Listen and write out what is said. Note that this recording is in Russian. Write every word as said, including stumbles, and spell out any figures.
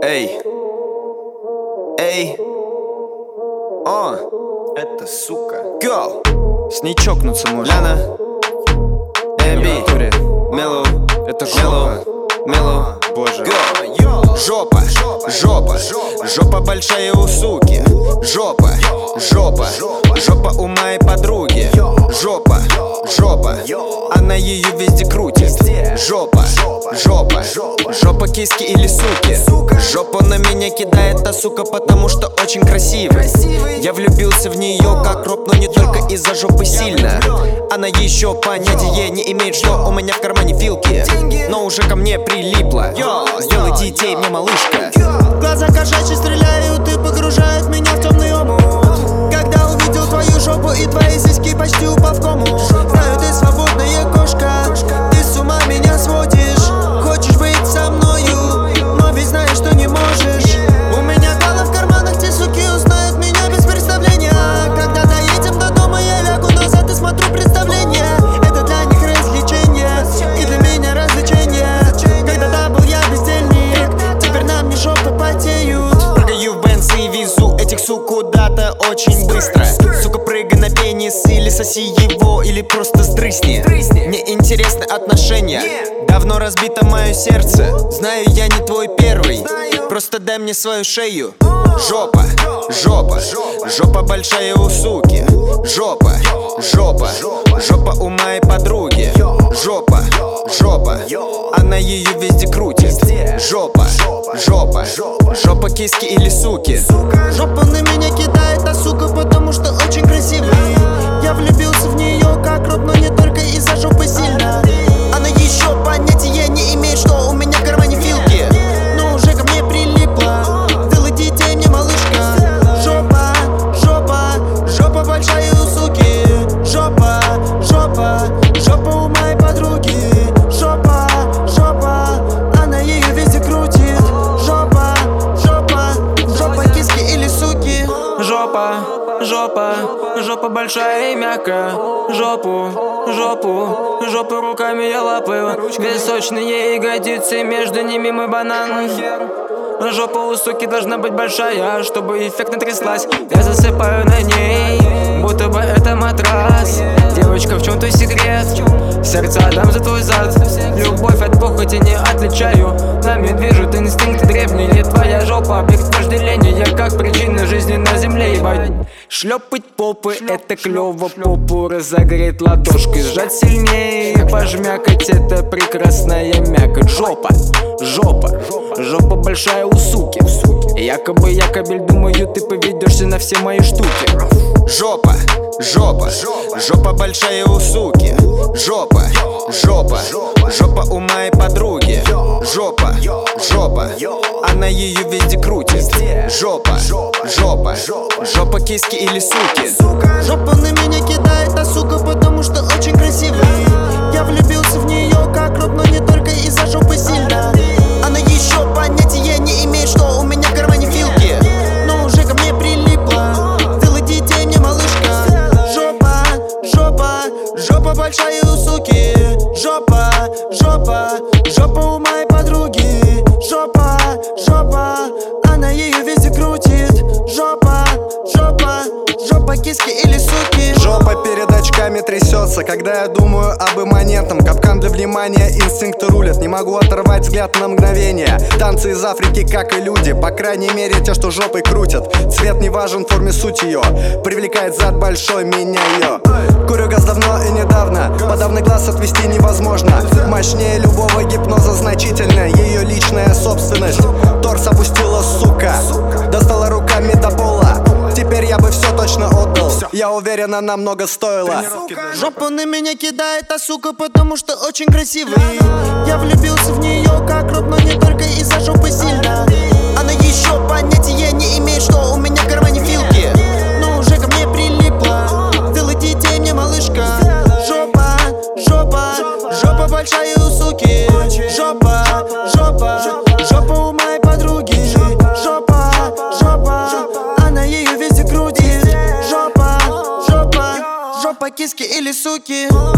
Эй, эй, о, это сука. Go, с ней чокнуться можно. Ляна, Эмби, Мелоу, это жопа. Мелоу, боже. Go, жопа, жопа, жопа большая у суки. Жопа, жопа, жопа у моей подруги. Жопа, жопа, она ее везде крутит. Жопа, жопа, жопа киски или суки. Жопу на меня кидает та сука, потому что очень красивый. Я влюбился в нее как роб, но не только из-за жопы сильно. Она еще понятия не имеет, что у меня в кармане вилки, но уже ко мне прилипла. Сделай детей мне, малышка. Глаза кошачьи стреляют и погружают меня в темный омут. Когда увидел твою жопу и твои сиськи, почти упал в кому. Знаю, ты свободная кошка, ты с ума меня сводишь. Хочешь быть со мною, но ведь знаешь, что не можешь. У меня голова в карманах, те суки узнают меня без представления. Когда доедем до дома, я лягу назад и смотрю представление. Это для них развлечение, и для меня развлечение. Когда-то был я бездельник, теперь на мне жопы потеют. Прыгаю в Бенц и везу этих сук куда-то очень быстро. Сука, прыгай на пенис или соси его, или просто сдрысни. Мне интересны отношения, давно разбито мое сердце. Знаю, я не твой первый, просто дай мне свою шею. Жопа, жопа, жопа большая у суки. Жопа, жопа, жопа у моей подруги. Жопа, жопа, она ее везде крутит. Жопа, жопа, жопа киски или суки. Жопа на меня кидает та сука, потому что очень красивый. Я влюбился в нее как роб, но не только из-за жопы сильно. Она еще понятия не имеет, что у меня в кармане вилки, но уже ко мне прилипла. Делай детей мне, малышка. Жопа, жопа, жопа большая у суки. Жопа, жопа, жопа у моей подруги. Жопа, жопа, она ее везде крутит. Жопа, жопа, жопа киски или суки. Жопа, жопа, жопа большая и мягкая. Жопу, жопу, жопу руками я лапаю. Две сочные ягодицы, между ними мой банан. Жопа у суки должна быть большая, чтобы эффектно тряслась. Я засыпаю на ней, будто бы это матрас. Девочка, в чем твой секрет? Сердце отдам за твой зад. Любовь от похоти не отличаю. Нами движут инстинкты древние. Твоя жопа объект вожделения, как причина жизни на земле, ебать. Шлепать попы — это клево, попу разогреть ладошкой, сжать сильнее, пожмякать — это прекрасная мякоть. Жопа, жопа, жопа большая у суки. Якобы я кабель, думаю, ты поведешься на все мои штуки. Жопа, жопа, жопа большая у суки. Жопа, жопа, жопа у моей подруги. Жопа, жопа, она ее везде крутит. Жопа, жопа, жопа киски или суки. Жопа на меня кидает та сука, потому что очень красивый. Я влюбился в нее как роб, но не только из-за жопы сильно. Она еще понятия не имеет, что у меня в кармане вилки, но уже ко мне прилипла. Делай детей мне, малышка. Жопа, жопа, жопа большая у суки. Жопа, жопа, жопа у моей подруги. Жопа, жопа, она ее везде крутит. Жопа, жопа, жопа киски или суки. Жопа перед очками трясется, когда я думаю об имманентном. Капкан для внимания, инстинкты рулят. Не могу оторвать взгляд на мгновение. Танцы из Африки, как и люди, по крайней мере те, что жопой крутят. Цвет не важен, в форме суть ее. Привлекает зад большой, меня ее. Курю газ давно и недавно, подавный глаз отвести невозможно. Мощнее любого гипноза значительно, ее личная собственность. Торс опустила, сука, достала руками до пола. Теперь я бы все точно отдал, я уверен, она много стоила. Жопа на меня кидает та сука, потому что очень красивый. Я влюбился в нее как роб, но не только из-за жопы сильно. Она еще понятия не имеет, что у меня в кармане вилки, но уже ко мне прилипла. Делай детей мне, малышка. Жопа, жопа, жопа большая у суки. Жопа, жопа, жопа у моей подруги. Жопа, жопа, она ее везде крутит. Жопа, жопа, жопа киски или суки.